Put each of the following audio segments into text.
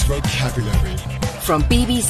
vocabulary. From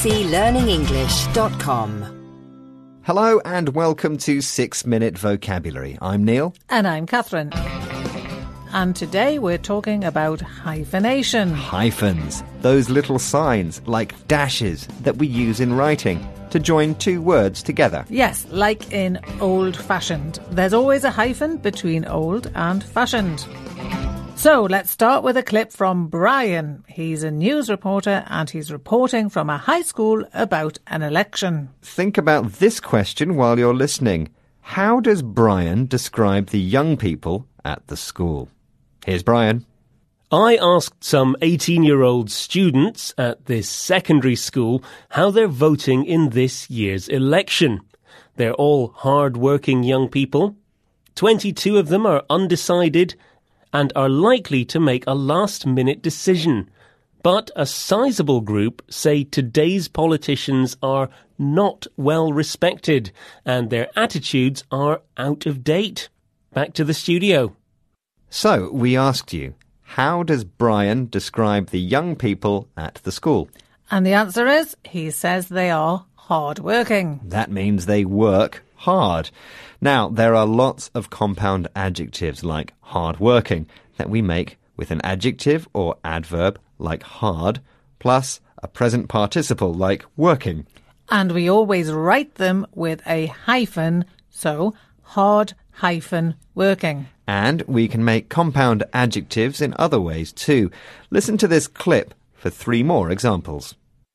bbclearningenglish.com. Hello and welcome to 6 Minute Vocabulary. I'm Neil. And I'm Catherine. And today we're talking about hyphenation. Hyphens. Those little signs, like dashes, that we use in writing to join two words together. Yes, like in old-fashioned. There's always a hyphen between old and fashioned. So let's start with a clip from Brian. He's a news reporter and he's reporting from a high school about an election. Think about this question while you're listening. How does Brian describe the young people at the school? Here's Brian. I asked some 18-year-old students at this secondary school how they're voting in this year's election. They're all hard-working young people. 22 of them are undecided and are likely to make a last-minute decision. But a sizable group say today's politicians are not well respected and their attitudes are out of date. Back to the studio. So, we asked you, how does Brian describe the young people at the school? And the answer is, he says they are hard-working. That means they work hard. Now, there are lots of compound adjectives like hard-working that we make with an adjective or adverb like hard, plus a present participle like working. And we always write them with a hyphen, so hard-working. And we can make compound adjectives in other ways too. Listen to this clip for 3 more examples.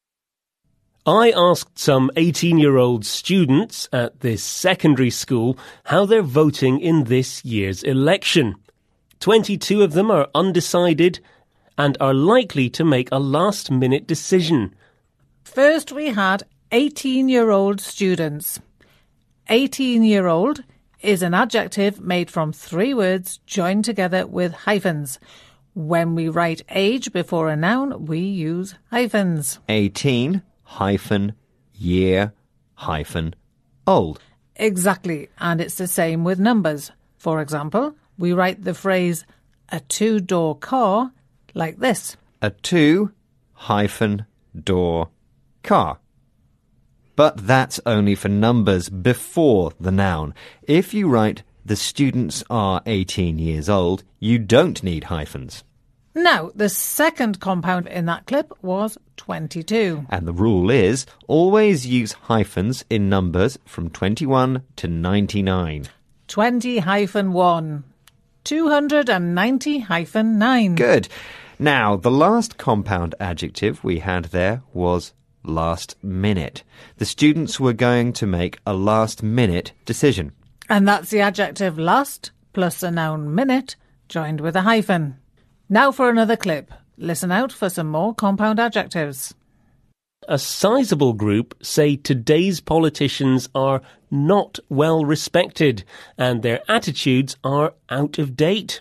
I asked some 18-year-old students at this secondary school how they're voting in this year's election. 22 of them are undecided and are likely to make a last-minute decision. First, we had 18-year-old students. 18-year-old is an adjective made from 3 words joined together with hyphens. When we write age before a noun, we use hyphens. 18 hyphen year hyphen old. Exactly, and it's the same with numbers. For example, we write the phrase a 2-door car like this. A 2-door car. But that's only for numbers before the noun. If you write the students are 18 years old, you don't need hyphens. Now, the second compound in that clip was 22. And the rule is always use hyphens in numbers from 21 to 99. 20-1. 290-9. Good. Now, the last compound adjective we had there was last minute. The students were going to make a last-minute decision. And that's the adjective last plus a noun minute joined with a hyphen. Now for another clip. Listen out for some more compound adjectives. A sizable group say today's politicians are not well respected and their attitudes are out of date.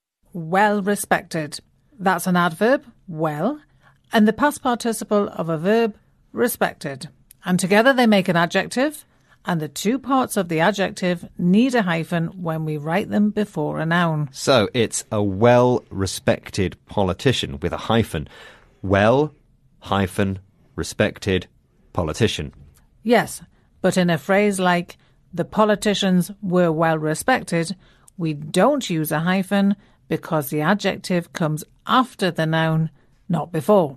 Well respected. That's an adverb, well, and the past participle of a verb, respected. And together they make an adjective, and the 2 parts of the adjective need a hyphen when we write them before a noun. So it's a well-respected politician with a hyphen. Well, hyphen, respected politician. Yes, but in a phrase like, the politicians were well respected, we don't use a hyphen because the adjective comes after the noun, not before.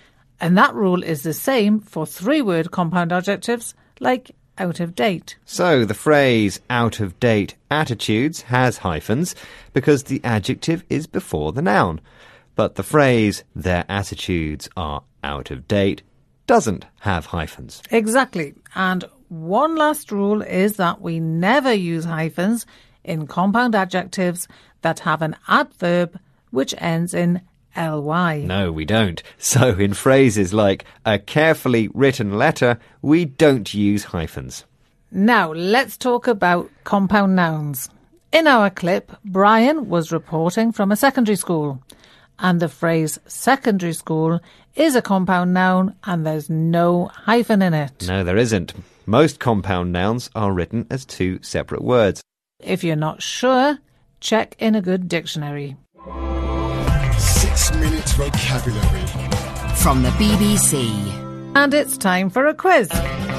And that rule is the same for 3-word compound adjectives like out of date. So the phrase out of date attitudes has hyphens because the adjective is before the noun. But the phrase their attitudes are out of date doesn't have hyphens. Exactly. And one last rule is that we never use hyphens in compound adjectives that have an adverb which ends in ly. No, we don't. So in phrases like a carefully written letter, we don't use hyphens. Now, let's talk about compound nouns. In our clip, Brian was reporting from a secondary school. And the phrase secondary school is a compound noun and there's no hyphen in it. No, there isn't. Most compound nouns are written as 2 separate words. If you're not sure, check in a good dictionary. 6 minutes vocabulary. from the BBC. And it's time for a quiz.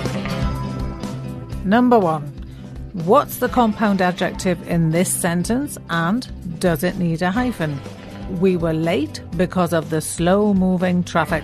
Number 1. What's the compound adjective in this sentence and does it need a hyphen? We were late because of the slow-moving traffic.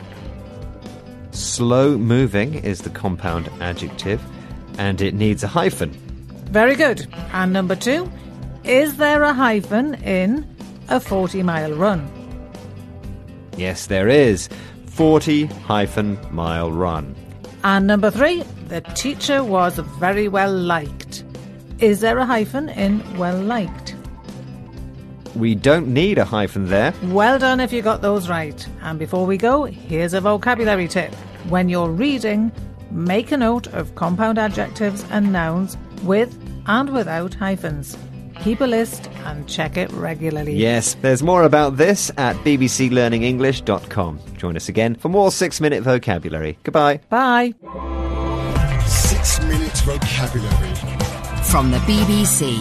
Slow-moving is the compound adjective and it needs a hyphen. Very good. And number 2. Is there a hyphen in a 40-mile run? Yes, there is. 40-mile run. And number 3. The teacher was very well liked. Is there a hyphen in well liked? We don't need a hyphen there. Well done if you got those right. And before we go, here's a vocabulary tip. When you're reading, make a note of compound adjectives and nouns with and without hyphens. Keep a list and check it regularly. Yes, there's more about this at bbclearningenglish.com. Join us again for more 6-minute vocabulary. Goodbye. Bye. 6-minute vocabulary from the BBC.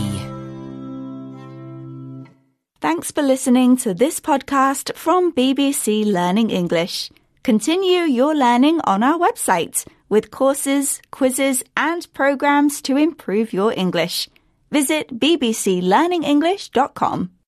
Thanks for listening to this podcast from BBC Learning English. Continue your learning on our website with courses, quizzes and programs to improve your English. Visit bbclearningenglish.com.